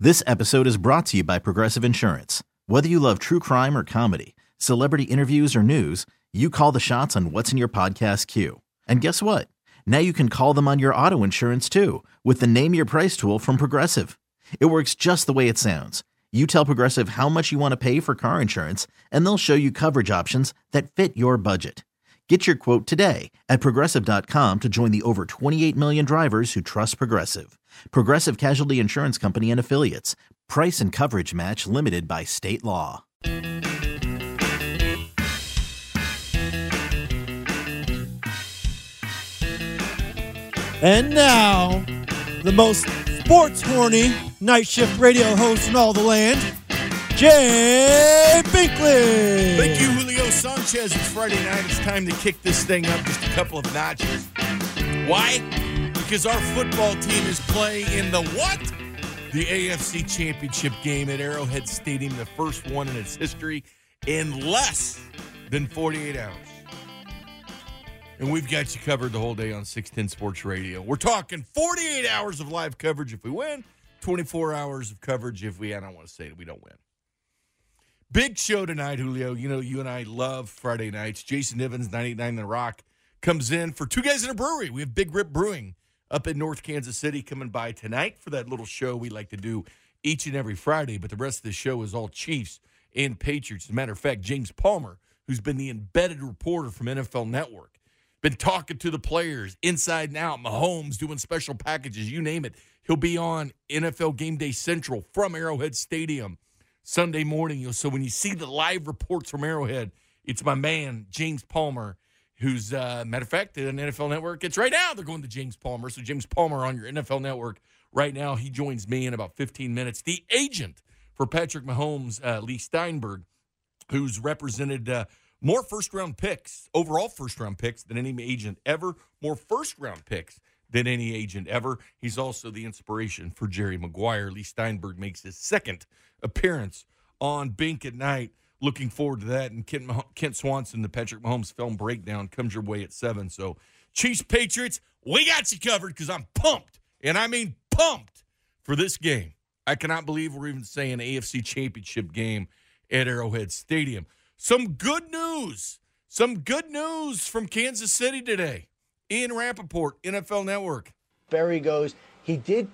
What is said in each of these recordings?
This episode is brought to you by Progressive Insurance. Whether you love true crime or comedy, celebrity interviews or news, you call the shots on what's in your podcast queue. And guess what? Now you can call them on your auto insurance too with the Name Your Price tool from Progressive. It works just the way it sounds. You tell Progressive how much you want to pay for car insurance, and they'll show you coverage options that fit your budget. Get your quote today at Progressive.com to join the over 28 million drivers who trust Progressive. Progressive Casualty Insurance Company and Affiliates. Price and coverage match limited by state law. And now, the most sports-horny night shift radio host in all the land, Jay Binkley. Thank you, Julio Sanchez. It's Friday night. It's time to kick this thing up just a couple of notches. Why? Because our football team is playing in the what? The AFC Championship game at Arrowhead Stadium, the first one in its history in less than 48 hours. And we've got you covered the whole day on 610 Sports Radio. We're talking 48 hours of live coverage if we win, 24 hours of coverage if we, I don't want to say it, we don't win. Big show tonight, Julio. You know, you and I love Friday nights. Jason Evans, 98.9 The Rock, comes in for Two Guys in a Brewery. We have Big Rip Brewing up in North Kansas City coming by tonight for that little show we like to do each and every Friday. But the rest of the show is all Chiefs and Patriots. As a matter of fact, James Palmer, who's been the embedded reporter from NFL Network, been talking to the players inside and out, Mahomes doing special packages, you name it. He'll be on NFL Game Day Central from Arrowhead Stadium Sunday morning. So when you see the live reports from Arrowhead, it's my man, James Palmer, who's, matter of fact, on NFL Network, it's right now they're going to James Palmer. So James Palmer on your NFL Network right now, he joins me in about 15 minutes. The agent for Patrick Mahomes, Lee Steinberg, who's represented more first-round picks, overall first-round picks than any agent ever, more first-round picks than any agent ever. He's also the inspiration for Jerry Maguire. Lee Steinberg makes his second appearance on Bink at Night. Looking forward to that. And Kent Swanson, the Patrick Mahomes film breakdown, comes your way at 7. So, Chiefs, Patriots, we got you covered because I'm pumped, and I mean pumped, for this game. I cannot believe we're even saying AFC Championship game at Arrowhead Stadium. Some good news from Kansas City today. Ian Rappaport, NFL Network. Berry goes, he did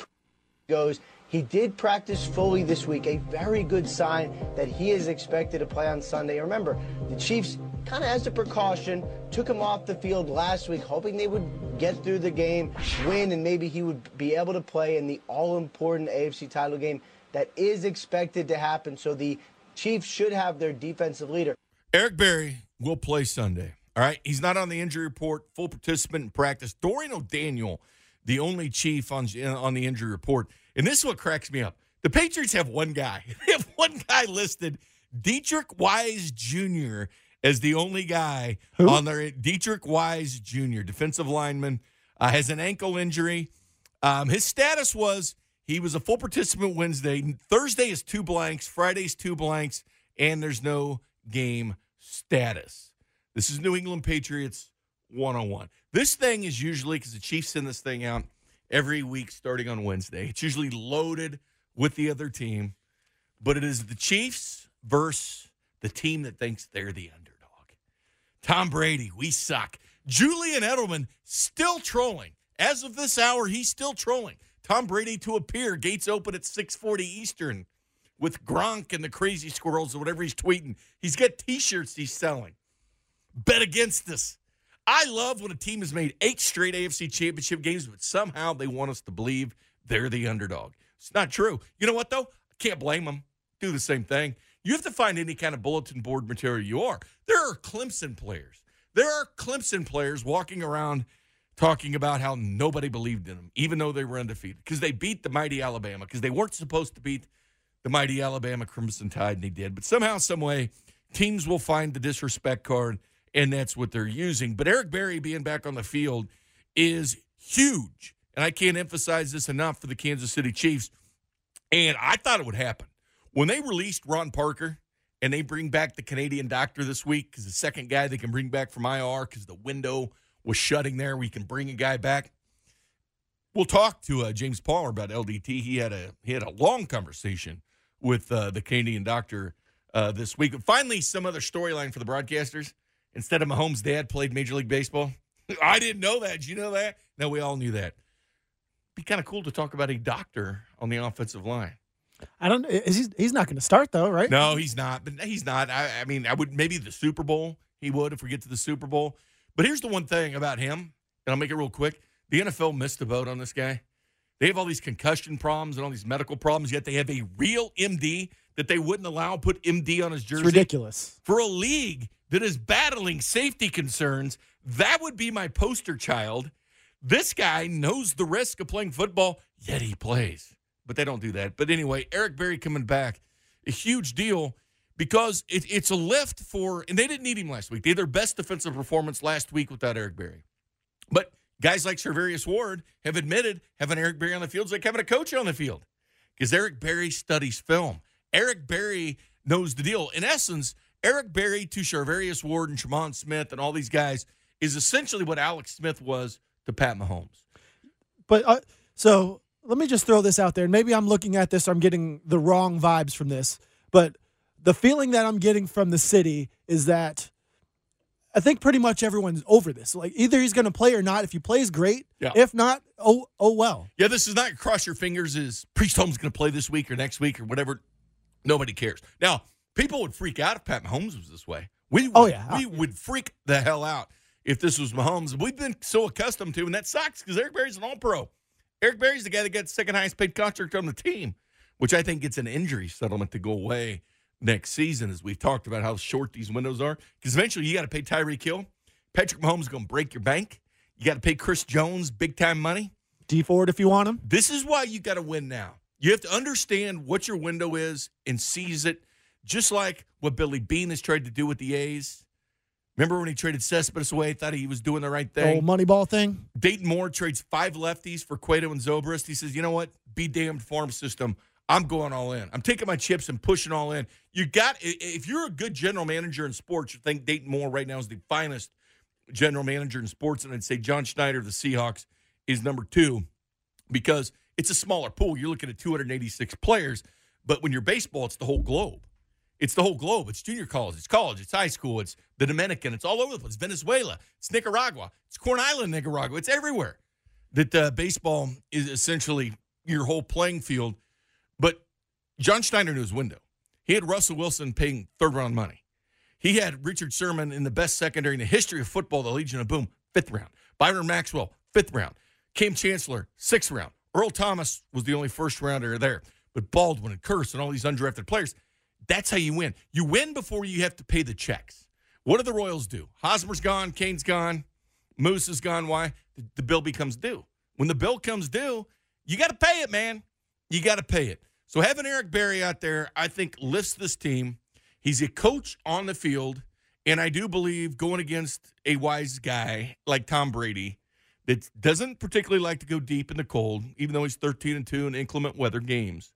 practice fully this week, a very good sign that he is expected to play on Sunday. Remember, the Chiefs, kind of as a precaution, took him off the field last week, hoping they would get through the game, win, and maybe he would be able to play in the all-important AFC title game that is expected to happen. So the Chiefs should have their defensive leader. Eric Berry will play Sunday. All right, he's not on the injury report, full participant in practice. Dorian O'Daniel, the only Chief on the injury report. And this is what cracks me up. The Patriots have one guy. They have one guy listed, Dietrich Wise Jr., as the only guy on their – Dietrich Wise Jr., defensive lineman, has an ankle injury. His status was he was a full participant Wednesday. Thursday is 2 blanks. Friday's 2 blanks. And there's no game status. This is New England Patriots 101. This thing is usually, because the Chiefs send this thing out every week starting on Wednesday, it's usually loaded with the other team, but it is the Chiefs versus the team that thinks they're the underdog. Tom Brady, we suck. Julian Edelman still trolling. As of this hour, he's still trolling. Tom Brady to appear, gates open at 6:40 Eastern with Gronk and the Crazy Squirrels or whatever he's tweeting. He's got T-shirts he's selling. Bet against us. I love when a team has made 8 straight AFC Championship games, but somehow they want us to believe they're the underdog. It's not true. You know what, though? I can't blame them. Do the same thing. You have to find any kind of bulletin board material you are. There are Clemson players. There are Clemson players walking around talking about how nobody believed in them, even though they were undefeated, because they beat the mighty Alabama, because they weren't supposed to beat the mighty Alabama Crimson Tide, and they did. But somehow, some way, teams will find the disrespect card, and that's what they're using. But Eric Berry being back on the field is huge, and I can't emphasize this enough for the Kansas City Chiefs. And I thought it would happen. When they released Ron Parker and they bring back the Canadian doctor this week, because the second guy they can bring back from IR because the window was shutting there, we can bring a guy back. We'll talk to James Palmer about LDT. He had a long conversation with the Canadian doctor this week. But finally, some other storyline for the broadcasters. Instead of Mahomes' dad played Major League Baseball. I didn't know that. Did you know that? No, we all knew that. Be kind of cool to talk about a doctor on the offensive line. He's not going to start, though, right? No, he's not. But he's not. I mean, I would maybe the Super Bowl. He would if we get to the Super Bowl. But here's the one thing about him, and I'll make it real quick. The NFL missed the boat on this guy. They have all these concussion problems and all these medical problems, yet they have a real MD that they wouldn't allow put MD on his jersey. It's ridiculous. For a league that is battling safety concerns, that would be my poster child. This guy knows the risk of playing football, yet he plays. But they don't do that. But anyway, Eric Berry coming back, a huge deal because it's a lift for, and they didn't need him last week. They had their best defensive performance last week without Eric Berry. But guys like Charvarius Ward have admitted having Eric Berry on the field is like having a coach on the field because Eric Berry studies film. Eric Berry knows the deal. In essence, Eric Berry to Charvarius Ward and Tremont Smith and all these guys is essentially what Alex Smith was to Pat Mahomes. But so let me just throw this out there. And maybe I'm looking at this, I'm getting the wrong vibes from this. But the feeling that I'm getting from the city is that I think pretty much everyone's over this. Like, either he's going to play or not. If he plays, great. Yeah. If not, oh well. Yeah, this is not cross your fingers is Priest Holmes going to play this week or next week or whatever. Nobody cares. Now, people would freak out if Pat Mahomes was this way. We would freak the hell out if this was Mahomes. We've been so accustomed to, and that sucks because Eric Berry's an all-pro. Eric Berry's the guy that got the second highest paid contract on the team, which I think gets an injury settlement to go away next season, as we've talked about how short these windows are. Because eventually you got to pay Tyreek Hill. Patrick Mahomes is going to break your bank. You got to pay Chris Jones big-time money. D Ford if you want him. This is why you got to win now. You have to understand what your window is and seize it, just like what Billy Beane has tried to do with the A's. Remember when he traded Cespedes away, thought he was doing the right thing? Old Moneyball thing. Dayton Moore trades 5 lefties for Cueto and Zobrist. He says, you know what? Be damned farm system. I'm going all in. I'm taking my chips and pushing all in. If you're a good general manager in sports, you think Dayton Moore right now is the finest general manager in sports, and I'd say John Schneider of the Seahawks is number 2 because it's a smaller pool. You're looking at 286 players, but when you're baseball, it's the whole globe. It's the whole globe. It's junior college. It's college. It's high school. It's the Dominican. It's all over the place. Venezuela. It's Nicaragua. It's Corn Island, Nicaragua. It's everywhere. That baseball is essentially your whole playing field. But John Schneider knew his window. He had Russell Wilson paying third-round money. He had Richard Sherman in the best secondary in the history of football, the Legion of Boom, 5th round. Byron Maxwell, 5th round. Cam Chancellor, 6th round. Earl Thomas was the only first-rounder there. But Baldwin and Curse and all these undrafted players, that's how you win. You win before you have to pay the checks. What do the Royals do? Hosmer's gone. Kane's gone. Moose is gone. Why? The bill becomes due. When the bill comes due, you got to pay it, man. You got to pay it. So having Eric Berry out there, I think, lifts this team. He's a coach on the field, and I do believe going against a wise guy like Tom Brady that doesn't particularly like to go deep in the cold, even though he's 13-2 in inclement weather games.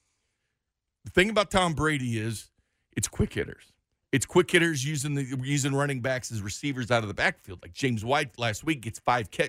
The thing about Tom Brady is it's quick hitters. It's quick hitters using running backs as receivers out of the backfield. Like James White last week gets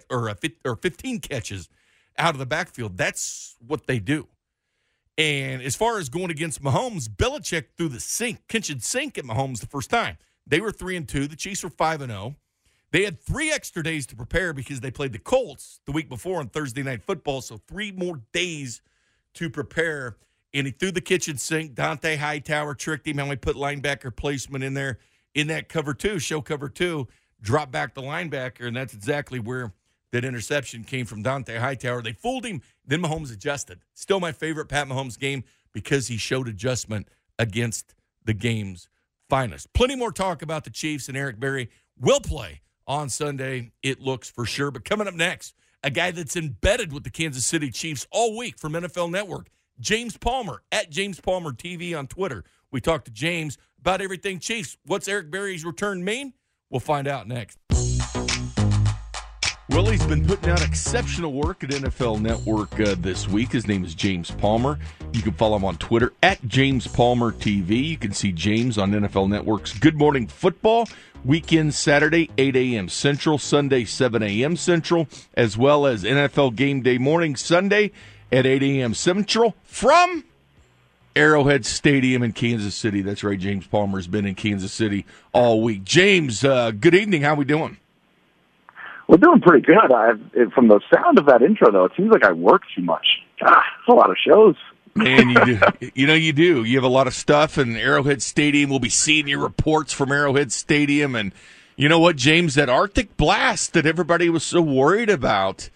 15 catches out of the backfield. That's what they do. And as far as going against Mahomes, Belichick threw the kitchen sink at Mahomes the first time. They were 3-2. The Chiefs were 5-0. They had 3 extra days to prepare because they played the Colts the week before on Thursday Night Football, so 3 more days to prepare. And he threw the kitchen sink. Dante Hightower tricked him, and we put linebacker placement in there in that cover 2, show cover 2, drop back the linebacker, and that's exactly where that interception came from Dante Hightower. They fooled him. Then Mahomes adjusted. Still my favorite Pat Mahomes game because he showed adjustment against the game's finest. Plenty more talk about the Chiefs, and Eric Berry will play on Sunday, it looks for sure. But coming up next, a guy that's embedded with the Kansas City Chiefs all week from NFL Network, James Palmer, at James Palmer TV on Twitter. We talked to James about everything Chiefs. What's Eric Berry's return mean? We'll find out next. Well, he's been putting out exceptional work at NFL Network this week. His name is James Palmer. You can follow him on Twitter at James Palmer TV. You can see James on NFL Network's Good Morning Football. Weekend Saturday, 8 a.m. Central, Sunday, 7 a.m. Central, as well as NFL Game Day Morning Sunday at 8 a.m. Central from Arrowhead Stadium in Kansas City. That's right, James Palmer's been in Kansas City all week. James, good evening. How we doing? We're doing pretty good. From the sound of that intro, though, it seems like I work too much. God, that's a lot of shows. Man, you do. You do. You have a lot of stuff, and Arrowhead Stadium, we'll be seeing your reports from Arrowhead Stadium. And you know what, James, that Arctic blast that everybody was so worried about,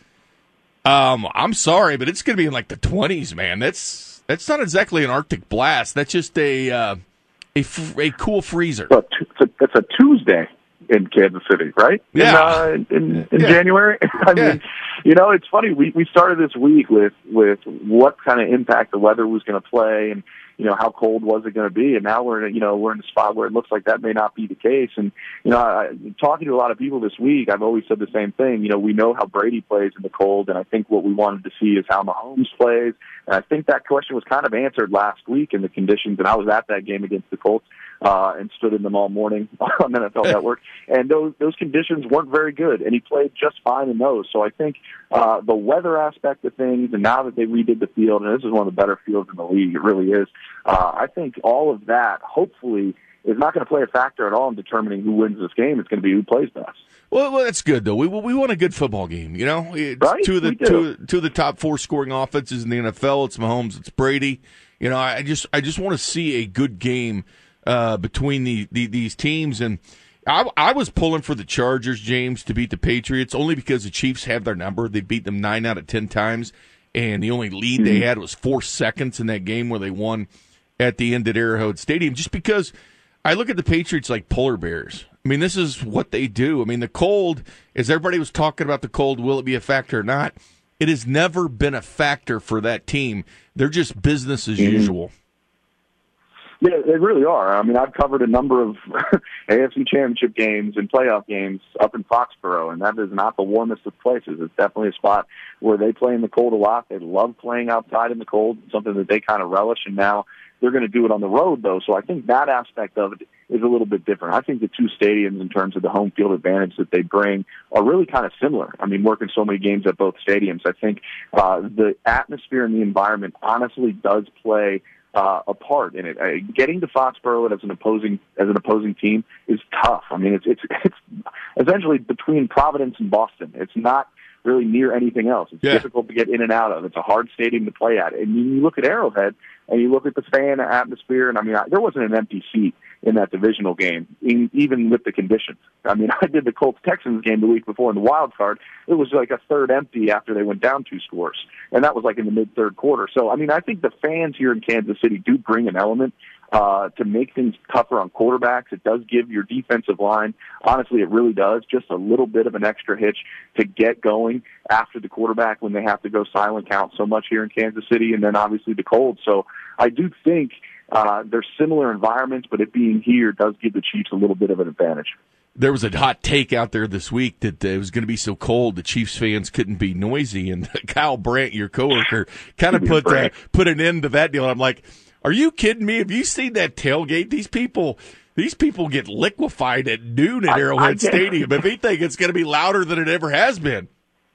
I'm sorry, but it's going to be in like the 20s, man. That's not exactly an Arctic blast. That's just a cool freezer. It's a Tuesday in Kansas City, right? Yeah. In January. I mean, it's funny. We started this week with what kind of impact the weather was going to play, and how cold was it going to be, and now we're in a spot where it looks like that may not be the case. And talking to a lot of people this week, I've always said the same thing. We know how Brady plays in the cold, and I think what we wanted to see is how Mahomes plays. And I think that question was kind of answered last week in the conditions, and I was at that game against the Colts. And stood in them all morning on NFL Network. And those conditions weren't very good, and he played just fine in those. So I think the weather aspect of things, and now that they redid the field, and this is one of the better fields in the league, it really is, I think all of that, hopefully, is not going to play a factor at all in determining who wins this game. It's going to be who plays best. Well, that's good, though. We want a good football game, It's right? Two of the top four scoring offenses in the NFL. It's Mahomes, it's Brady. I just want to see a good game between these teams. And I was pulling for the Chargers, James, to beat the Patriots, only because the Chiefs have their number. They beat them 9 out of 10 times, and the only lead they had was 4 seconds in that game where they won at the end at Arrowhead Stadium, just because I look at the Patriots like polar bears. I mean, this is what they do. I mean, the cold, as everybody was talking about the cold, will it be a factor or not? It has never been a factor for that team. They're just business as usual. Yeah, they really are. I mean, I've covered a number of AFC Championship games and playoff games up in Foxborough, and that is not the warmest of places. It's definitely a spot where they play in the cold a lot. They love playing outside in the cold, something that they kind of relish, and now they're going to do it on the road, though. So I think that aspect of it is a little bit different. I think the two stadiums, in terms of the home field advantage that they bring, are really kind of similar. I mean, working so many games at both stadiums, I think the atmosphere and the environment honestly does play a part in it. Getting to Foxborough as an opposing team is tough. I mean, it's essentially between Providence and Boston. It's not really near anything else. It's difficult to get in and out of. It's a hard stadium to play at. And you look at Arrowhead, and you look at the fan atmosphere, and I mean, there wasn't an empty seat in that divisional game, even with the conditions. I mean, I did the Colts-Texans game the week before in the wild card. It was like a third empty after they went down 2 scores, and that was like in the mid-third quarter. So, I mean, I think the fans here in Kansas City do bring an element to make things tougher on quarterbacks. It does give your defensive line, honestly, it really does, just a little bit of an extra hitch to get going after the quarterback when they have to go silent count so much here in Kansas City, and then obviously the cold. So I do think they're similar environments, but it being here does give the Chiefs a little bit of an advantage. There was a hot take out there this week that it was going to be so cold the Chiefs fans couldn't be noisy, and Kyle Brandt, your coworker, kind of put an end to that deal. I'm like, are you kidding me? Have you seen that tailgate? These people get liquefied at noon at Arrowhead Stadium. If he think it's going to be louder than it ever has been.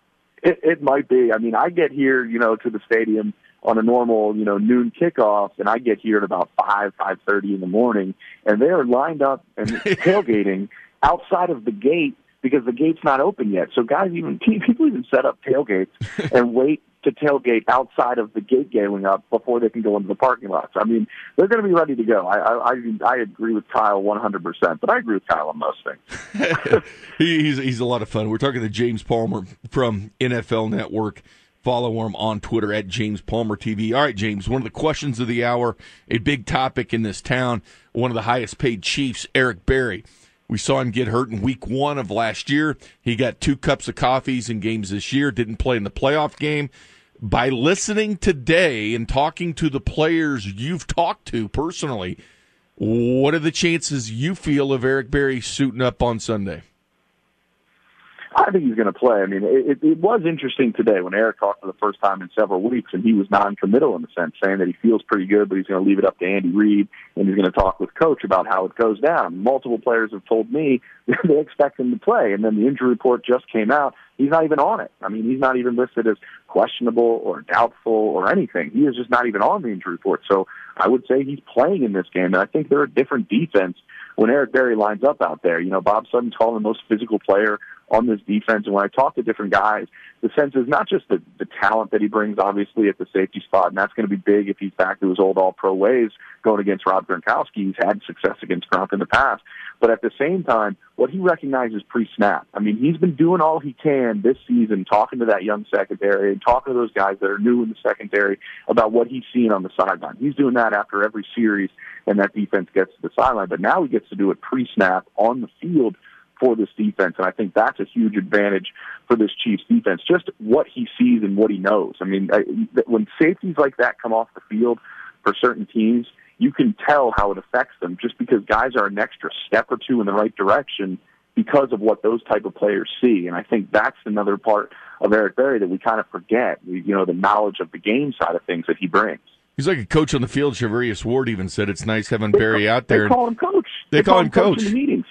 It might be. I mean, I get here, to the stadium on a normal, noon kickoff, and I get here at about 5:30 in the morning, and they are lined up and tailgating outside of the gate because the gate's not open yet. So people even set up tailgates and wait to tailgate outside of the gate going up before they can go into the parking lots. I mean, they're going to be ready to go. I agree with Kyle 100%, but I agree with Kyle on most things. He's a lot of fun. We're talking to James Palmer from NFL Network. Follow him on Twitter at James Palmer TV. All right, James, one of the questions of the hour, a big topic in this town, one of the highest paid Chiefs, Eric Berry. We saw him get hurt in week 1 of last year. He got 2 cups of coffees in games this year, didn't play in the playoff game. By listening today and talking to the players you've talked to personally, what are the chances you feel of Eric Berry suiting up on Sunday? I think he's going to play. I mean, it was interesting today when Eric talked for the first time in several weeks, and he was non-committal in the sense, saying that he feels pretty good, but he's going to leave it up to Andy Reid, and he's going to talk with Coach about how it goes down. Multiple players have told me they expect him to play, and then the injury report just came out. He's not even on it. I mean, he's not even listed as questionable or doubtful or anything. He is just not even on the injury report. So I would say he's playing in this game, and I think they're a different defense when Eric Berry lines up out there. You know, Bob Sutton's calling the most physical player on this defense, and when I talk to different guys, the sense is not just the talent that he brings, obviously, at the safety spot, and that's going to be big if he's back to his old all-pro ways going against Rob Gronkowski. He's had success against Gronk in the past. But at the same time, what he recognizes pre-snap. I mean, he's been doing all he can this season, talking to that young secondary and talking to those guys that are new in the secondary about what he's seeing on the sideline. He's doing that after every series, and that defense gets to the sideline. But now he gets to do it pre-snap on the field for this defense, and I think that's a huge advantage for this Chiefs defense, just what he sees and what he knows. I mean, when safeties like that come off the field for certain teams, you can tell how it affects them just because guys are an extra step or two in the right direction because of what those type of players see. And I think that's another part of Eric Berry that we kind of forget, you know, the knowledge of the game side of things that he brings. He's like a coach on the field. Shavarius Ward even said it's nice having Berry out there. They call him coach. They call him coach. In the meetings.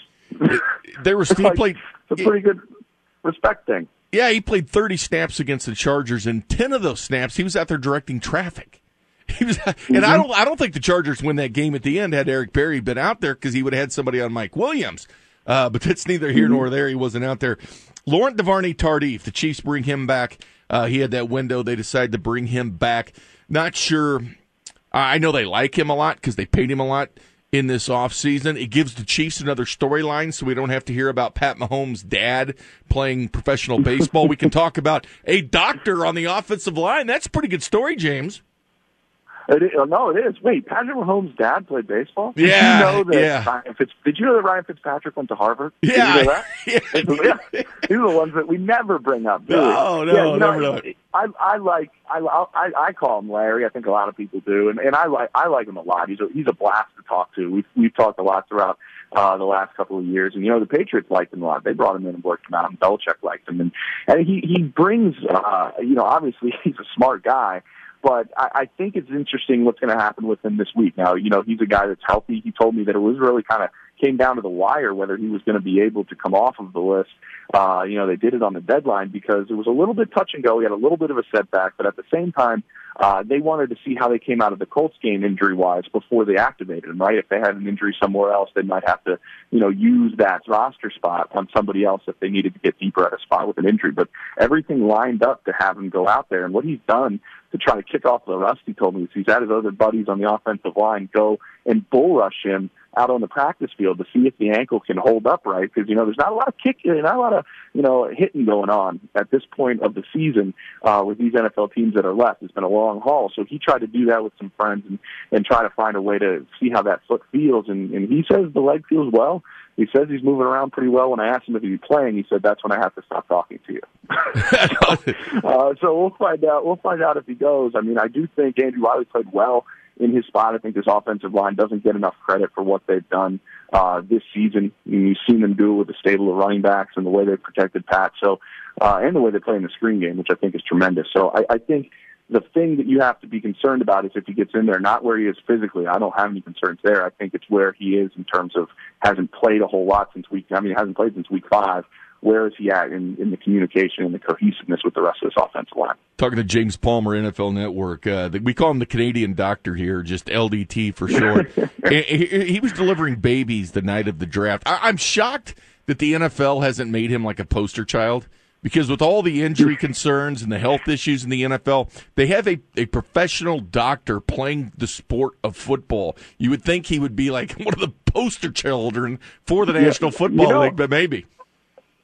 He played. It's a pretty good respect thing. Yeah, he played 30 snaps against the Chargers, and 10 of those snaps he was out there directing traffic. He was, and I don't think the Chargers win that game at the end had Eric Berry been out there because he would have had somebody on Mike Williams. But that's neither here nor there. He wasn't out there. Laurent Duvernay-Tardif, the Chiefs bring him back. He had that window. They decided to bring him back. Not sure. I know they like him a lot because they paid him a lot in this offseason. It gives the Chiefs another storyline so we don't have to hear about Pat Mahomes' dad playing professional baseball. We can talk about a doctor on the offensive line. That's a pretty good story, James. No, it is. Wait, Patrick Mahomes' dad played baseball? Yeah. Did you know that Ryan Fitzpatrick went to Harvard? Yeah. Did you know that? Yeah. These are the ones that we never bring up. No, never. I call him Larry. I think a lot of people do, and I like him a lot. He's a blast to talk to. We've talked a lot throughout the last couple of years, and the Patriots liked him a lot. They brought him in and worked him out, and Belichick liked him, and he brings obviously he's a smart guy. But I think it's interesting what's going to happen with him this week. Now, he's a guy that's healthy. He told me that it was really kind of came down to the wire whether he was going to be able to come off of the list. They did it on the deadline because it was a little bit touch and go. He had a little bit of a setback, but at the same time, they wanted to see how they came out of the Colts game injury-wise before they activated him, right? If they had an injury somewhere else, they might have to, use that roster spot on somebody else if they needed to get deeper at a spot with an injury. But everything lined up to have him go out there. And what he's done to try to kick off the rust, he told me, is he's had his other buddies on the offensive line go and bull rush him out on the practice field to see if the ankle can hold up right. Because, there's not a lot of kicking, not a lot of, hitting going on at this point of the season with these NFL teams that are left. It's been a long haul. So he tried to do that with some friends and try to find a way to see how that foot feels. And he says the leg feels well. He says he's moving around pretty well. When I asked him if he'd be playing, he said, "That's when I have to stop talking to you." So we'll find out. We'll find out if he goes. I mean, I do think Andrew Wiley played well in his spot. I think this offensive line doesn't get enough credit for what they've done this season. You've seen them do it with the stable of running backs and the way they've protected Pat. So, and the way they play in the screen game, which I think is tremendous. So I think the thing that you have to be concerned about is if he gets in there, not where he is physically. I don't have any concerns there. I think it's where he is in terms of hasn't played a whole lot since hasn't played since week 5. Where is he at in the communication and the cohesiveness with the rest of this offensive line? Talking to James Palmer, NFL Network. We call him the Canadian doctor here, just LDT for short. he was delivering babies the night of the draft. I'm shocked that the NFL hasn't made him like a poster child. Because with all the injury concerns and the health issues in the NFL, they have a professional doctor playing the sport of football. You would think he would be like one of the poster children for the National Football League, but maybe.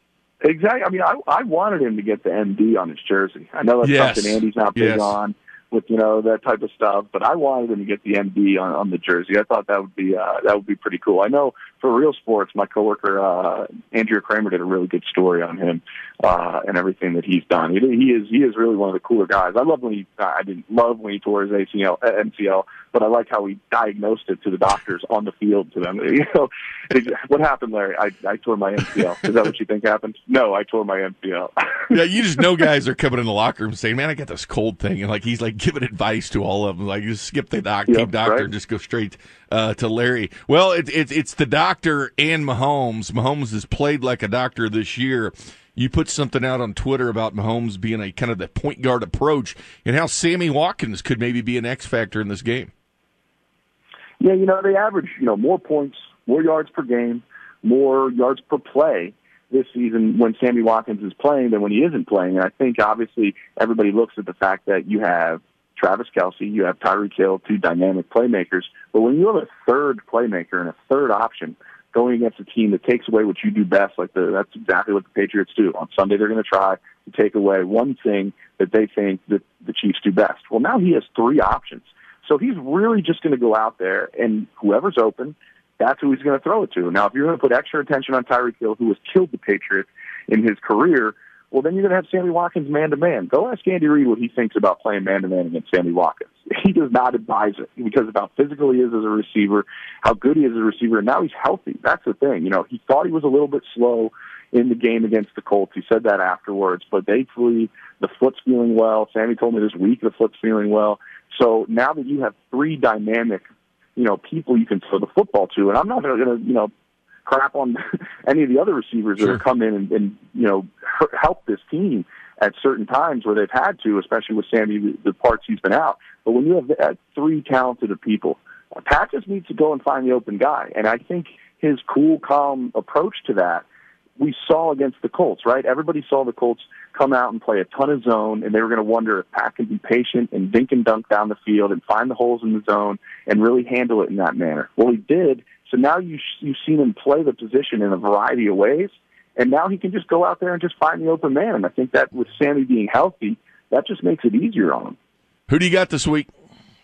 Exactly. I mean, I wanted him to get the MD on his jersey. I know that's something Andy's not big on. with that type of stuff. But I wanted him to get the MD on the jersey. I thought that would be pretty cool. I know for Real Sports, my coworker Andrea Kramer did a really good story on him and everything that he's done. He is really one of the cooler guys. I didn't love when he tore his MCL, but I like how he diagnosed it to the doctors on the field to them. What happened, Larry? I tore my MCL. Is that what you think happened? No, I tore my MCL. Yeah, you just know guys are coming in the locker room saying, "Man, I got this cold thing," and he's giving advice to all of them. You just skip the team doctor right. and just go straight to Larry. Well, it's the doctor and Mahomes. Mahomes has played like a doctor this year. You put something out on Twitter about Mahomes being a kind of the point guard approach and how Sammy Watkins could maybe be an X factor in this game. Yeah, they average, more points, more yards per game, more yards per play this season when Sammy Watkins is playing than when he isn't playing. And I think, obviously, everybody looks at the fact that you have Travis Kelce, you have Tyreek Hill, two dynamic playmakers. But when you have a third playmaker and a third option going against a team that takes away what you do best, that's exactly what the Patriots do. On Sunday, they're going to try to take away one thing that they think that the Chiefs do best. Well, now he has three options. So he's really just going to go out there, and whoever's open, that's who he's going to throw it to. Now, if you're going to put extra attention on Tyreek Hill, who has killed the Patriots in his career, well, then you're going to have Sammy Watkins man-to-man. Go ask Andy Reid what he thinks about playing man-to-man against Sammy Watkins. He does not advise it because of how physical he is as a receiver, how good he is as a receiver, and now he's healthy. That's the thing. He thought he was a little bit slow in the game against the Colts. He said that afterwards, but thankfully the foot's feeling well. Sammy told me this week the foot's feeling well. So now that you have three dynamic, people you can throw the football to, and I'm not going to, crap on any of the other receivers that have come in and help this team at certain times where they've had to, especially with Sammy, the parts he's been out. But when you have three talented people, Pat just needs to go and find the open guy. And I think his cool, calm approach to that, we saw against the Colts, right? Everybody saw the Colts come out and play a ton of zone, and they were going to wonder if Pat can be patient and dink and dunk down the field and find the holes in the zone and really handle it in that manner. Well, he did. So now you've seen him play the position in a variety of ways, and now he can just go out there and just find the open man. And I think that with Sammy being healthy, that just makes it easier on him. Who do you got this week?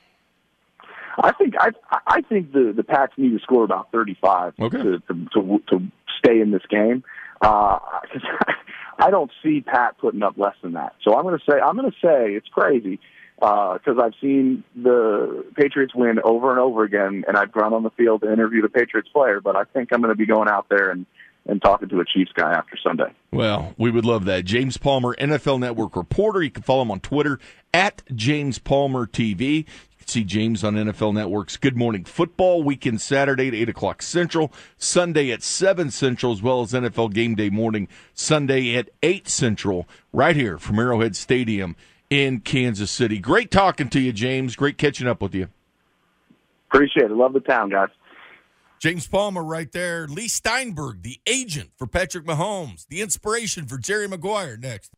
I think the Pats need to score about 35 to stay in this game. Because I don't see Pat putting up less than that. So I'm going to say it's crazy because I've seen the Patriots win over and over again, and I've gone on the field to interview the Patriots player. But I think I'm going to be going out there and talking to a Chiefs guy after Sunday. Well, we would love that. James Palmer, NFL Network reporter. You can follow him on Twitter at James Palmer TV. See James on NFL Network's Good Morning Football, weekend Saturday at 8 o'clock Central, Sunday at 7 Central, as well as NFL Game Day morning, Sunday at 8 Central, right here from Arrowhead Stadium in Kansas City. Great talking to you, James. Great catching up with you. Appreciate it. Love the town, guys. James Palmer right there. Lee Steinberg, the agent for Patrick Mahomes, the inspiration for Jerry Maguire, next.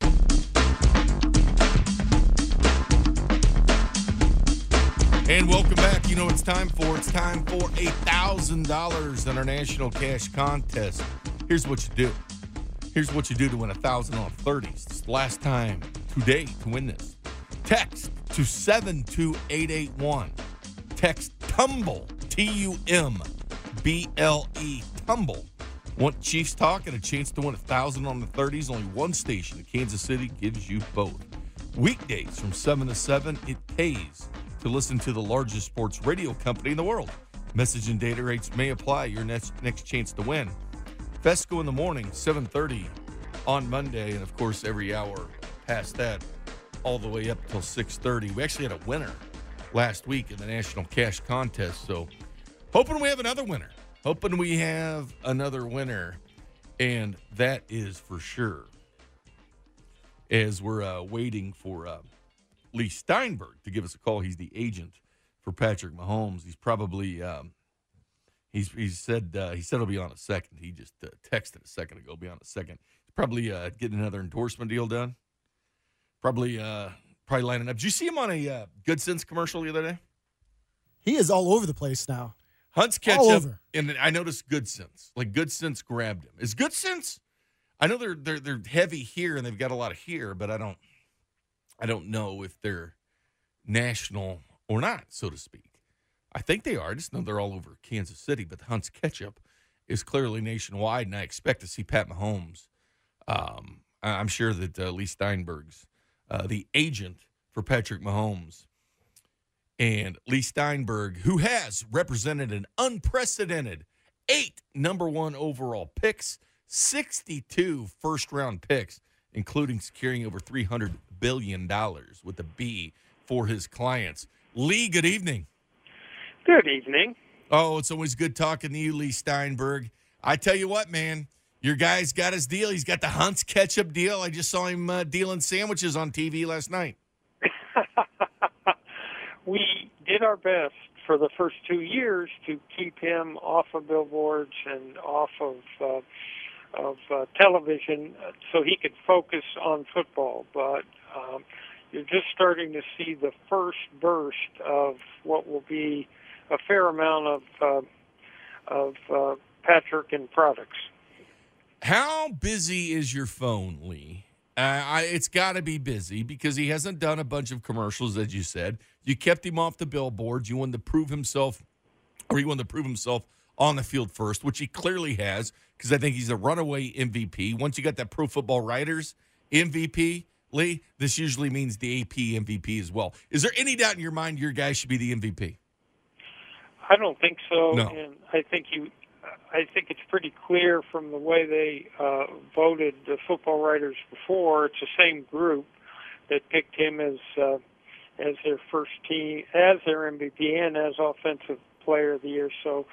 And welcome back. You know what it's time for. It's time for $1,000 in our national cash contest. Here's what you do. Here's what you do to win $1,000 on 30s. It's the last time today to win this. Text to 72881. Text TUMBLE, TUMBLE, TUMBLE. Want Chiefs talk and a chance to win $1,000 on the 30s? Only one station in Kansas City gives you both. Weekdays from 7 to 7, it pays to listen to the largest sports radio company in the world. Message and data rates may apply. Your next chance to win. Fesco in the morning, 7:30 on Monday, and of course every hour past that, all the way up till 6:30. We actually had a winner last week in the National Cash Contest, so hoping we have another winner. And that is for sure. As we're waiting for Lee Steinberg to give us a call. He's the agent for Patrick Mahomes. He's probably he said he'll be on a second. He just texted a second ago. Be on a second. He's probably getting another endorsement deal done. Probably lining up. Did you see him on a Good Sense commercial the other day? He is all over the place now. Hunt's ketchup, and I noticed Good Sense. Like Good Sense grabbed him. Is Good Sense? I know they're heavy here and they've got a lot of here, but I don't know if they're national or not, so to speak. I think they are. I just know they're all over Kansas City, but the Hunt's Ketchup is clearly nationwide, and I expect to see Pat Mahomes. I'm sure that Lee Steinberg's the agent for Patrick Mahomes, and Lee Steinberg, who has represented an unprecedented 8 number 1 overall picks, 62 first-round picks, including securing over $300 billion with a B for his clients. Lee, good evening. Good evening. Oh, it's always good talking to you, Lee Steinberg. I tell you what, man, your guy's got his deal. He's got the Hunt's Ketchup deal. I just saw him dealing sandwiches on TV last night. We did our best for the first 2 years to keep him off of billboards and off of television so he could focus on football. But you're just starting to see the first burst of what will be a fair amount of Patrick and products. How busy is your phone, Lee? It's got to be busy because he hasn't done a bunch of commercials, as you said. You kept him off the billboards. You wanted to prove himself, or he wanted to prove himself on the field first, which he clearly has, because I think he's a runaway MVP. Once you got that Pro Football Writers MVP, Lee, this usually means the AP MVP as well. Is there any doubt in your mind your guy should be the MVP? I don't think so. No. And I think it's pretty clear from the way they voted the football writers before. It's the same group that picked him as their first team, as their MVP, and as Offensive Player of the Year. So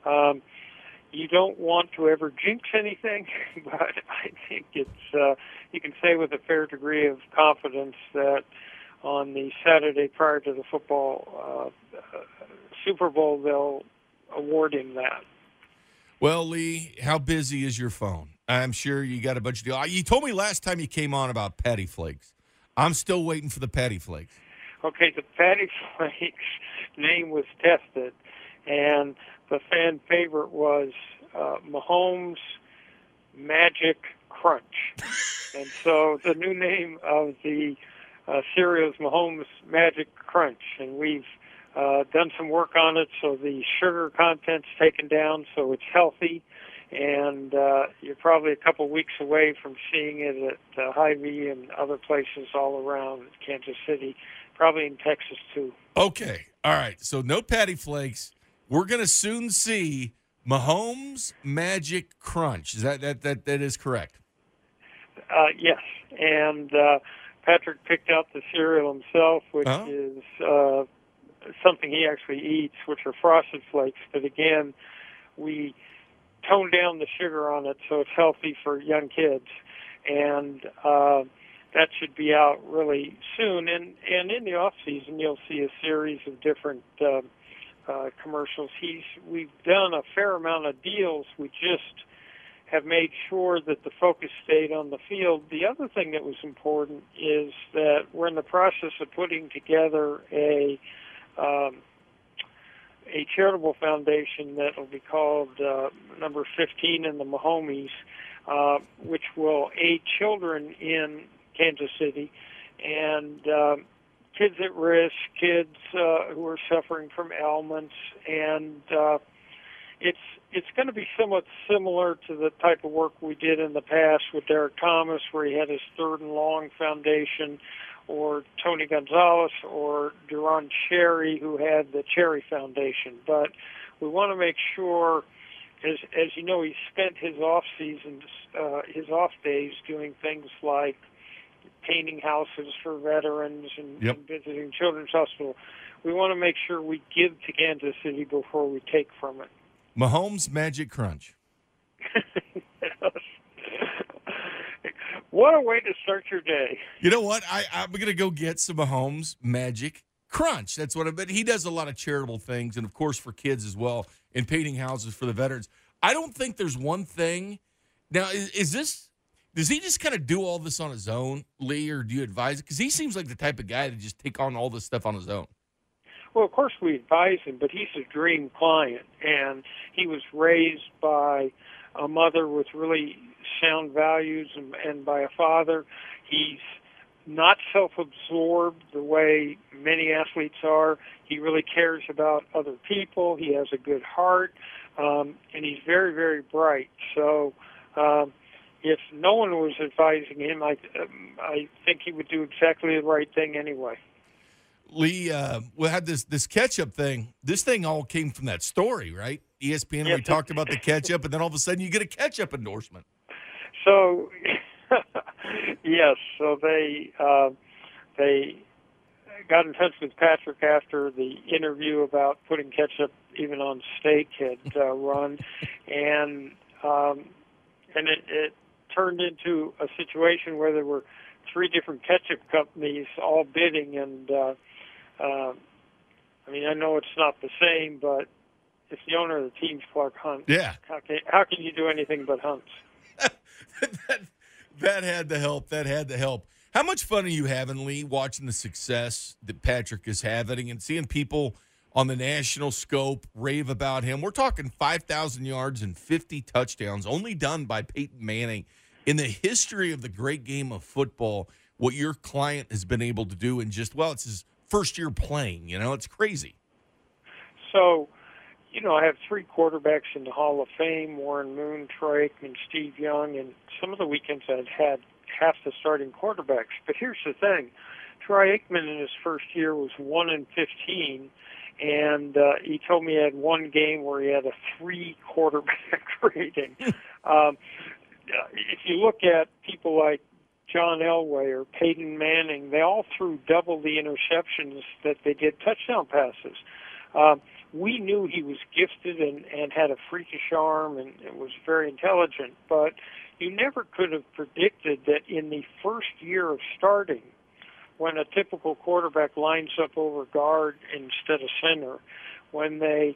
you don't want to ever jinx anything, but I think it's you can say with a fair degree of confidence that on the Saturday prior to the football Super Bowl, they'll award him that. Well, Lee, how busy is your phone? I'm sure you got a bunch of deals. You told me last time you came on about Patty Flakes. I'm still waiting for the Patty Flakes. Okay, the Patty Flakes name was tested, and the fan favorite was Mahomes Magic Crunch. And so the new name of the cereal is Mahomes Magic Crunch, and we've done some work on it, so the sugar content's taken down, so it's healthy, and you're probably a couple weeks away from seeing it at Hy-Vee and other places all around Kansas City, probably in Texas too. Okay, all right, so no Patty Flakes. We're going to soon see Mahomes Magic Crunch. Is that is correct? Yes, and Patrick picked out the cereal himself, which is something he actually eats, which are Frosted Flakes. But again, we toned down the sugar on it so it's healthy for young kids. And that should be out really soon. And in the off season, you'll see a series of different commercials. We've done a fair amount of deals. We just have made sure that the focus stayed on the field. The other thing that was important is that we're in the process of putting together a charitable foundation that will be called number 15 in the Mahomies, which will aid children in Kansas City and kids at risk, kids who are suffering from ailments, and it's going to be somewhat similar to the type of work we did in the past with Derek Thomas, where he had his Third and Long Foundation, or Tony Gonzalez, or Duron Cherry, who had the Cherry Foundation. But we want to make sure, as you know, he spent his off seasons, his off days doing things like painting houses for veterans and visiting Children's Hospital. We want to make sure we give to Kansas City before we take from it. Mahomes Magic Crunch. What a way to start your day. You know what? I'm going to go get some Mahomes Magic Crunch. That's what but he does a lot of charitable things, and, of course, for kids as well, and painting houses for the veterans. I don't think there's one thing. Now, does he just kind of do all this on his own, Lee, or do you advise it? Because he seems like the type of guy to just take on all this stuff on his own. Well, of course we advise him, but he's a dream client, and he was raised by a mother with really sound values and by a father. He's not self-absorbed the way many athletes are. He really cares about other people. He has a good heart, and he's very, very bright. So if no one was advising him, I think he would do exactly the right thing anyway. Lee, we had this ketchup thing. This thing all came from that story, right? ESPN, Yes, we talked about the ketchup, and then all of a sudden you get a ketchup endorsement. So, yes, so they got in touch with Patrick after the interview about putting ketchup even on steak had run, and it turned into a situation where there were 3 different ketchup companies all bidding, and I mean, I know it's not the same, but if the owner of the team's Clark Hunt, Yeah. how can you do anything but Hunts? that had to help. That had to help. How much fun are you having, Lee, watching the success that Patrick is having and seeing people on the national scope rave about him? We're talking 5,000 yards and 50 touchdowns, only done by Peyton Manning. In the history of the great game of football, what your client has been able to do in just, well, it's his first year playing, it's crazy. So, I have 3 quarterbacks in the Hall of Fame, Warren Moon, Troy Aikman, Steve Young, and some of the weekends I've had half the starting quarterbacks. But here's the thing. Troy Aikman in his first year was 1-15, and he told me he had one game where he had a 3 quarterback rating. If you look at people like John Elway or Peyton Manning, they all threw double the interceptions that they did touchdown passes. We knew he was gifted and had a freakish arm and was very intelligent, but you never could have predicted that in the first year of starting, when a typical quarterback lines up over guard instead of center, when they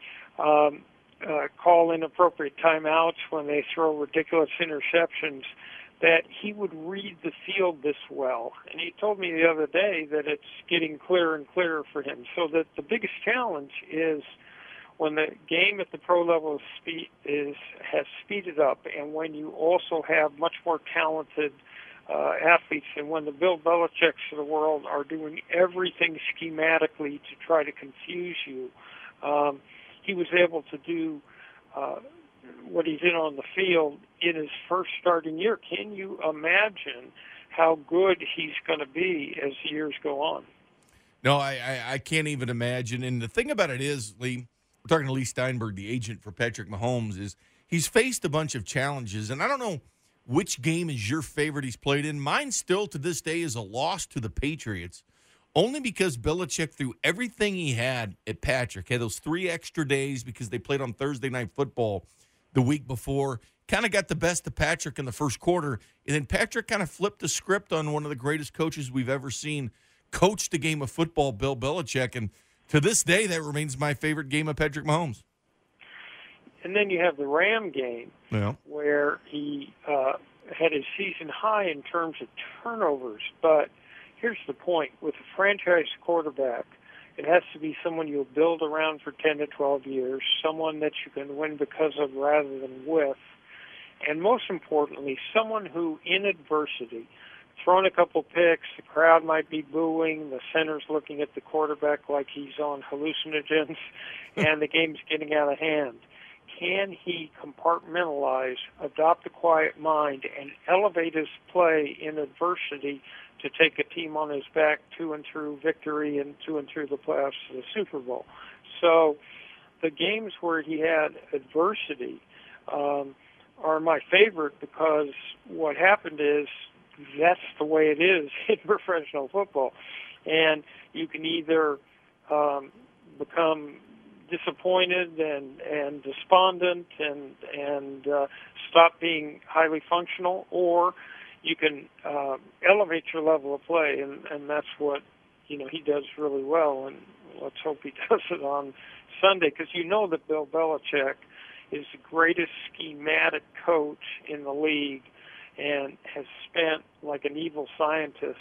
call inappropriate timeouts, when they throw ridiculous interceptions, that he would read the field this well. And he told me the other day that it's getting clearer and clearer for him. So that the biggest challenge is when the game at the pro level has speeded up, and when you also have much more talented athletes, and when the Bill Belichick's of the world are doing everything schematically to try to confuse you, he was able to do what he did on the field in his first starting year. Can you imagine how good he's going to be as the years go on? No, I can't even imagine. And the thing about it is, Lee, we're talking to Lee Steinberg, the agent for Patrick Mahomes, is he's faced a bunch of challenges. And I don't know which game is your favorite he's played in. Mine still to this day is a loss to the Patriots, only because Belichick threw everything he had at Patrick. Had those 3 extra days because they played on Thursday Night Football the week before. Kind of got the best of Patrick in the first quarter. And then Patrick kind of flipped the script on one of the greatest coaches we've ever seen coach the game of football, Bill Belichick. And to this day, that remains my favorite game of Patrick Mahomes. And then you have the Ram game, where he had his season high in terms of turnovers. But here's the point. With a franchise quarterback, it has to be someone you'll build around for 10 to 12 years, someone that you can win because of rather than with, and most importantly, someone who, in adversity, throwing a couple picks, the crowd might be booing, the center's looking at the quarterback like he's on hallucinogens, and the game's getting out of hand. Can he compartmentalize, adopt a quiet mind, and elevate his play in adversity to take a team on his back to and through victory and to and through the playoffs to the Super Bowl? So the games where he had adversity are my favorite, because what happened is that's the way it is in professional football. And you can either become disappointed and despondent and stop being highly functional, or you can elevate your level of play, and that's what he does really well. And let's hope he does it on Sunday, because that Bill Belichick is the greatest schematic coach in the league and has spent, like an evil scientist,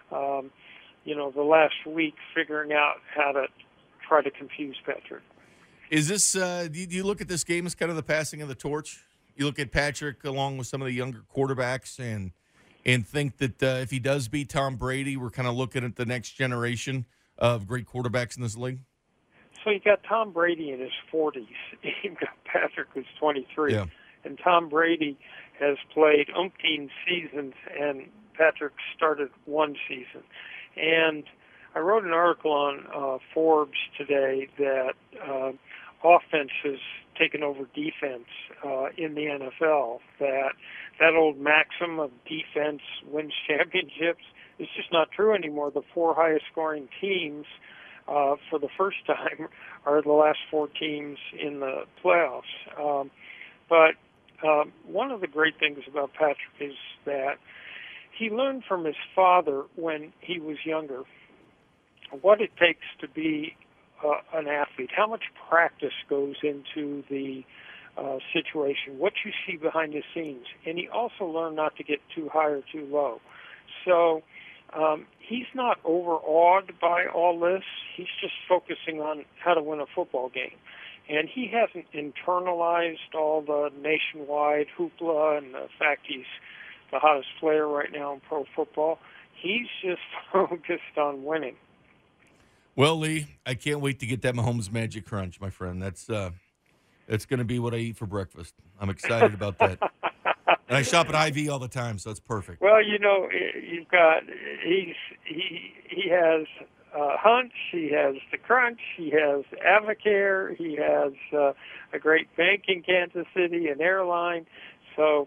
the last week figuring out how to try to confuse Patrick. Is this, do you look at this game as kind of the passing of the torch? You look at Patrick along with some of the younger quarterbacks, and and think that if he does beat Tom Brady, we're kind of looking at the next generation of great quarterbacks in this league? So you got Tom Brady in his 40s. You've got Patrick, who's 23. Yeah. And Tom Brady has played umpteen seasons, and Patrick started one season. And I wrote an article on Forbes today that offense has taken over defense in the NFL, that old maxim of defense wins championships is just not true anymore. The four highest scoring teams for the first time are the last four teams in the playoffs. But one of the great things about Patrick is that he learned from his father when he was younger what it takes to be an athlete, how much practice goes into the situation, what you see behind the scenes. And he also learned not to get too high or too low. So he's not overawed by all this. He's just focusing on how to win a football game. And he hasn't internalized all the nationwide hoopla and the fact he's the hottest player right now in pro football. He's just focused on winning. Well, Lee, I can't wait to get that Mahomes Magic Crunch, my friend. That's going to be what I eat for breakfast. I'm excited about that. And I shop at Hy-Vee all the time, so it's perfect. Well, you know, you've got he has Hunch, he has the Crunch, he has Avocare, he has a great bank in Kansas City, an airline. So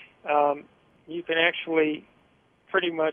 you can actually pretty much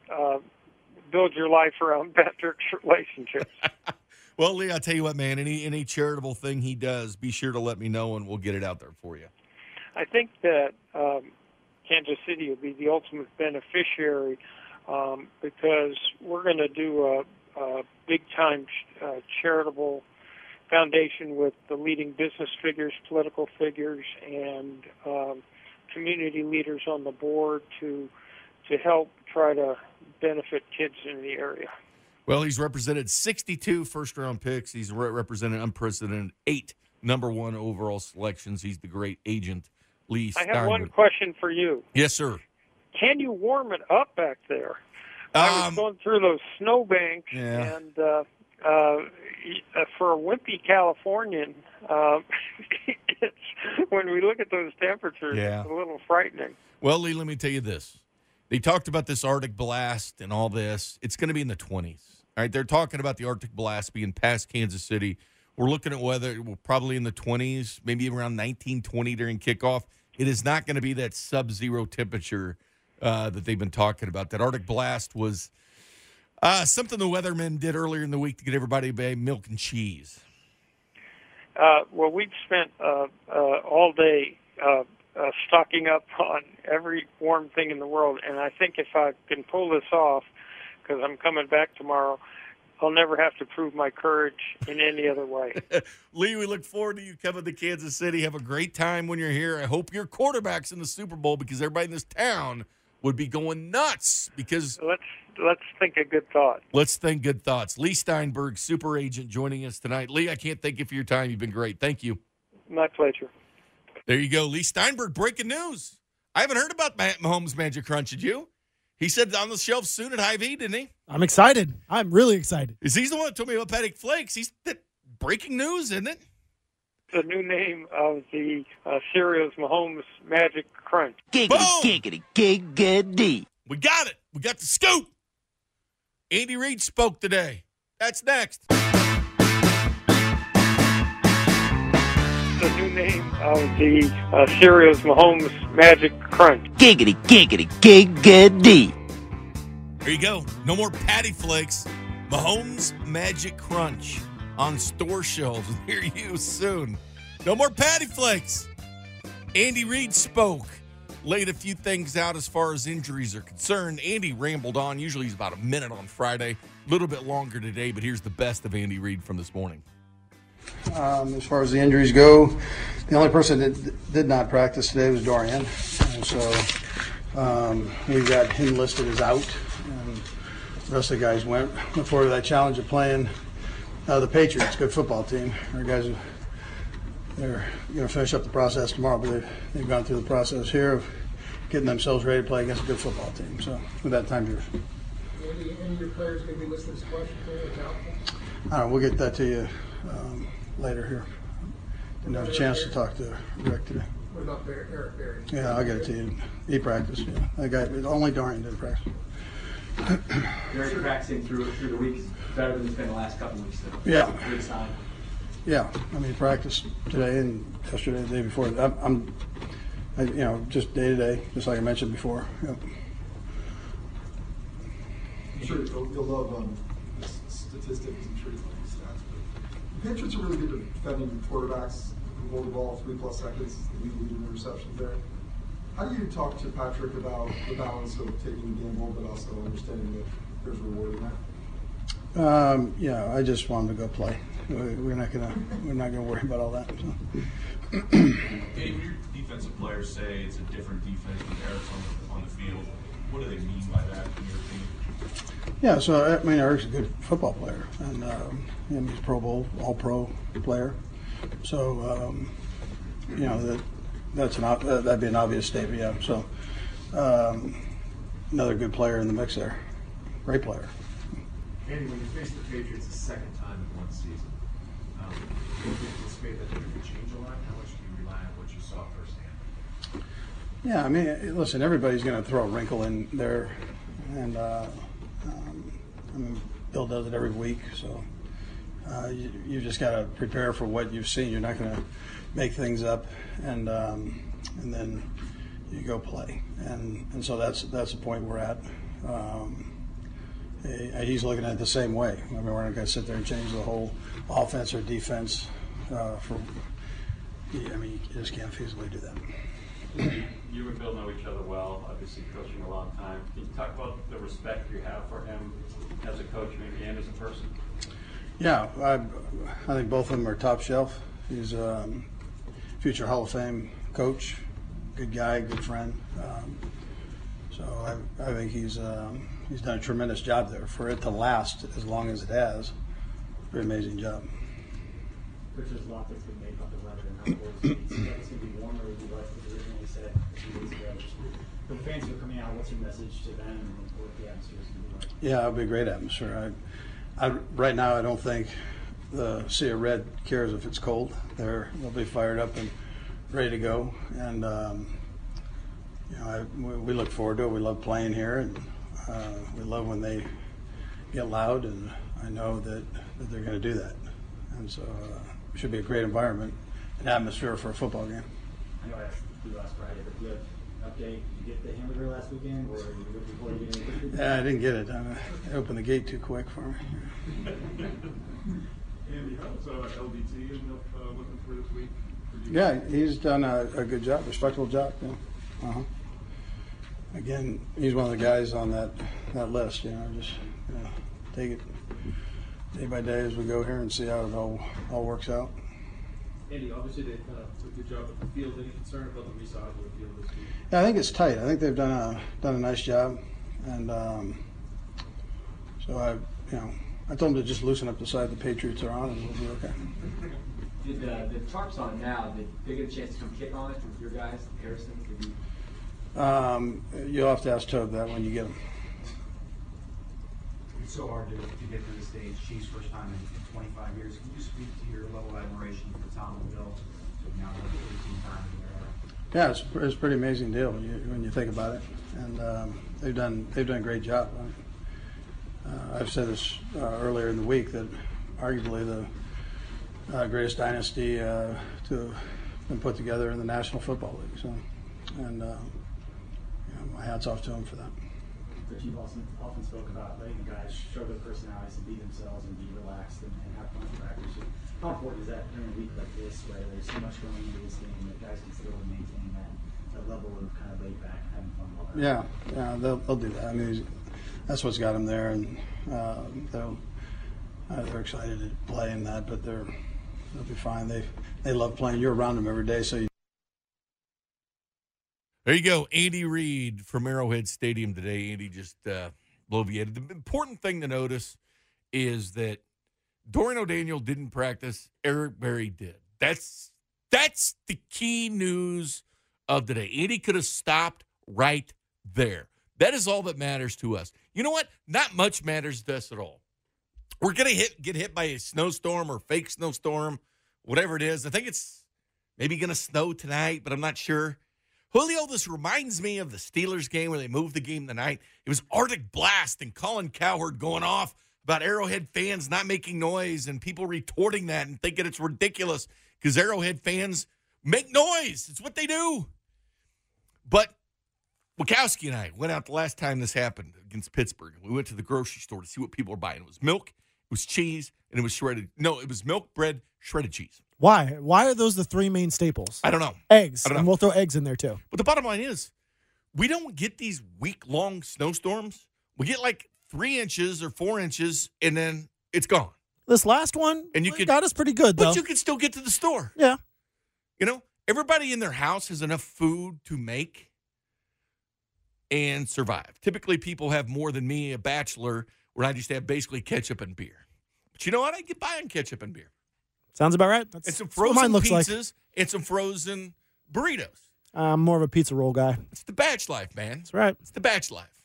build your life around Patrick's relationships. Well, Lee, I'll tell you what, man, any charitable thing he does, be sure to let me know, and we'll get it out there for you. I think that Kansas City will be the ultimate beneficiary because we're going to do a big-time charitable foundation with the leading business figures, political figures, and community leaders on the board to help try to benefit kids in the area. Well, he's represented 62 first-round picks. He's represented unprecedented 8 number 1 overall selections. He's the great agent, Lee Steinberg. I have one question for you. Yes, sir. Can you warm it up back there? I was going through those snowbanks, and for a wimpy Californian, when we look at those temperatures, it's a little frightening. Well, Lee, let me tell you this. They talked about this Arctic blast and all this. It's going to be in the 20s. All right, they're talking about the Arctic blast being past Kansas City. We're looking at weather probably in the 20s, maybe around 19, 20 during kickoff. It is not going to be that sub-zero temperature that they've been talking about. That Arctic blast was something the weathermen did earlier in the week to get everybody to buy milk and cheese. Well, we've spent all day stocking up on every warm thing in the world, and I think if I can pull this off, because I'm coming back tomorrow, I'll never have to prove my courage in any other way. Lee, we look forward to you coming to Kansas City. Have a great time when you're here. I hope your quarterback's in the Super Bowl because everybody in this town would be going nuts. Because let's think a good thought. Let's think good thoughts. Lee Steinberg, super agent, joining us tonight. Lee, I can't thank you for your time. You've been great. Thank you. My pleasure. There you go. Lee Steinberg, breaking news. I haven't heard about Mahomes Magic Crunch, did you? He said on the shelf soon at Hy-Vee, didn't he? I'm excited. I'm really excited. Is he the one that told me about Paddock Flakes? He's breaking news, isn't it? The new name of the cereal is Mahomes Magic Crunch. Giggity, Boom! giggity, giggity. We got it. We got the scoop. Andy Reid spoke today. That's next. The new name of the cereal is Mahomes Magic Crunch. Giggity, giggity, giggity. There you go. No more Patty Flakes. Mahomes Magic Crunch on store shelves near you soon. No more Patty Flakes. Andy Reid spoke. Laid a few things out as far as injuries are concerned. Andy rambled on. Usually he's about a minute on Friday. A little bit longer today, but here's the best of Andy Reid from this morning. As far as the injuries go, the only person that did not practice today was Dorian. And so we got him listed as out, and the rest of the guys went. Look forward to that challenge of playing the Patriots, good football team. Our guys, they're going to finish up the process tomorrow, but they've gone through the process here of getting themselves ready to play against a good football team. So with that time here. Any of your players going to be listed as questionable or doubtful? I don't know, we'll get that to you later here. Didn't have a chance to talk to Rick today. What about Eric Berry? Yeah, I'll get it to you. He practiced. Yeah. That guy, only Dorian didn't practice. You're practicing through the weeks better than it's been the last couple of weeks. Though. Yeah. Good sign. Yeah, I mean, practice today and yesterday, the day before. I'm just day to day, just like I mentioned before. Yep. I'm sure you'll love statistics and trees like these stats, but the Patriots are really good at defending quarterbacks who hold the ball 3+ seconds, the lead in receptions there. How do you talk to Patrick about the balance of taking the gamble, but also understanding that there's reward in that? I just want him to go play. We're not gonna worry about all that. So. Dave, your defensive players say it's a different defense with Eric's on the field. What do they mean by that in your opinion? Yeah, so I mean, Eric's a good football player, and he's a Pro Bowl, All-Pro player. So that'd be an obvious statement. Yeah. So another good player in the mix there, great player. Andy, when you face the Patriots the second time in one season, do you anticipate that they're going to change a lot? How much do you rely on what you saw firsthand? Yeah, I mean, listen, everybody's going to throw a wrinkle in there, and Bill does it every week, so you just got to prepare for what you've seen. You're not going to make things up, and then you go play, and so that's the point we're at. He's looking at it the same way. I mean, we're not going to sit there and change the whole offense or defense. You just can't feasibly do that. You and Bill know each other well, obviously coaching a long time. Can you talk about the respect you have for him as a coach, maybe, and as a person? Yeah, I think both of them are top shelf. He's a future Hall of Fame coach, good guy, good friend. So I think he's done a tremendous job there. For it to last as long as it has, pretty amazing job. There's a lot that's been made about the weather and how cold it's going to be warmer than you originally said a few days ago. For the fans who are coming out, what's your message to them and what the atmosphere is going to be like? Yeah, it'll be a great atmosphere. Right now, I don't think the Sea of Red cares if it's cold. They'll be fired up and ready to go. And we look forward to it. We love playing here, and we love when they get loud. And I know that they're going to do that. And so it should be a great environment, an atmosphere for a football game. I know I asked you last Friday, but do you have an update? Did you get the hamburger last weekend, or before you get in? Yeah, I didn't get it. I opened the gate too quick for me. Andy, how's LDT looking for this week? Yeah, he's done a good job, respectable job. Yeah. Again, he's one of the guys on that list. Just take it day by day as we go here and see how it all works out. Andy, obviously they've done a good job at the field. Any concern about the resize of the field this week? Yeah, I think it's tight. I think they've done a nice job, and so I told them to just loosen up the side the Patriots are on, and we'll be okay. Did the tarps on now? Did they get a chance to come kick on it with your guys, Harrison? You'll have to ask Toad that when you get them. It's so hard to get to the stage. Chiefs first time in 25 years. Can you speak to your level of admiration for Tom and Bill? So now 18 times in their Yeah, it's a pretty amazing deal when you think about it, and they've done a great job. I've said this earlier in the week that arguably the greatest dynasty to have been put together in the National Football League. So, and my hats off to them for that. But you've often spoke about letting the guys show their personalities and be themselves and be relaxed and have fun in practice. How important is that during a week like this, where there's so much going into this game that guys can still maintain that level of kind of laid back, having fun? Yeah, they'll do that. I mean, that's what's got them there, and they're excited to play in that, but they'll be fine. They love playing. You're around them every day, so you. There you go, Andy Reid from Arrowhead Stadium today. Andy just bloviated. The important thing to notice is that Dorian O'Daniel didn't practice. Eric Berry did. That's the key news of today. Andy could have stopped right there. That is all that matters to us. You know what? Not much matters to us at all. We're going to get hit by a snowstorm or fake snowstorm, whatever it is. I think it's maybe going to snow tonight, but I'm not sure. Julio, this reminds me of the Steelers game where they moved the game tonight. It was Arctic Blast and Colin Cowherd going off about Arrowhead fans not making noise and people retorting that and thinking it's ridiculous because Arrowhead fans make noise. It's what they do. But Wachowski and I went out the last time this happened against Pittsburgh. We went to the grocery store to see what people were buying. It was milk, it was cheese, and it was shredded. No, it was milk, bread, shredded cheese. Why? Why are those the three main staples? I don't know. Eggs. And we'll throw eggs in there too. But the bottom line is, we don't get these week-long snowstorms. We get like 3 inches or 4 inches, and then it's gone. This last one got us pretty good, though. But you can still get to the store. Yeah. You know, everybody in their house has enough food to make and survive. Typically, people have more than me, a bachelor, where I just have basically ketchup and beer. But you know what? I get by on ketchup and beer. Sounds about right. And some frozen pizzas and some frozen burritos. I'm more of a pizza roll guy. It's the batch life, man. That's right. It's the batch life.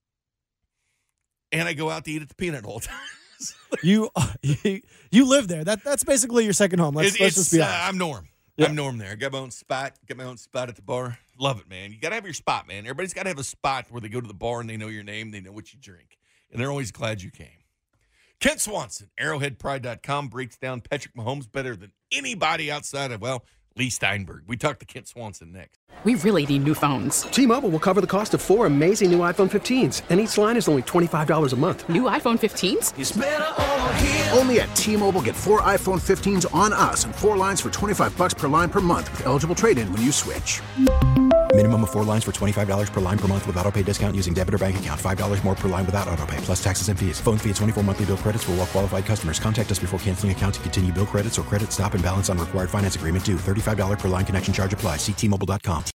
And I go out to eat at the Peanut all the time. You live there. That's basically your second home. Let's just be honest. I'm Norm. Yeah. I'm Norm there. I got my own spot. Got my own spot at the bar. Love it, man. You got to have your spot, man. Everybody's got to have a spot where they go to the bar and they know your name. They know what you drink. And they're always glad you came. Kent Swanson, ArrowheadPride.com, breaks down Patrick Mahomes better than anybody outside of, Lee Steinberg. We talk to Kent Swanson next. We really need new phones. T-Mobile will cover the cost of 4 amazing new iPhone 15s, and each line is only $25 a month. New iPhone 15s? It's better over here. Only at T-Mobile, get 4 iPhone 15s on us and 4 lines for $25 per line per month with eligible trade-in when you switch. Minimum of 4 lines for $25 per line per month with autopay discount using debit or bank account. $5 more per line without autopay, plus taxes and fees. Phone fee at 24 monthly bill credits for well-qualified customers. Contact us before canceling account to continue bill credits or credit stop and balance on required finance agreement due. $35 per line connection charge applies. See T-Mobile.com.